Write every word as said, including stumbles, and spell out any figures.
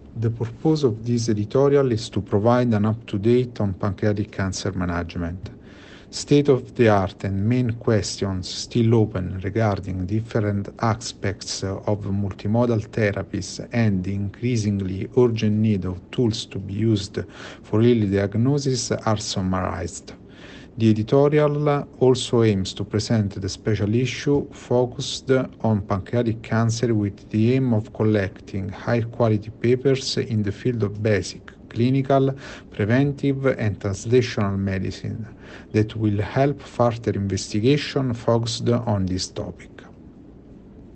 The purpose of this editorial is to provide an up-to-date on pancreatic cancer management. State-of-the-art and main questions still open regarding different aspects of multimodal therapies and the increasingly urgent need of tools to be used for early diagnosis are summarized. The editorial also aims to present the special issue focused on pancreatic cancer with the aim of collecting high-quality papers in the field of basic, clinical, preventive and translational medicine that will help further investigation focused on this topic.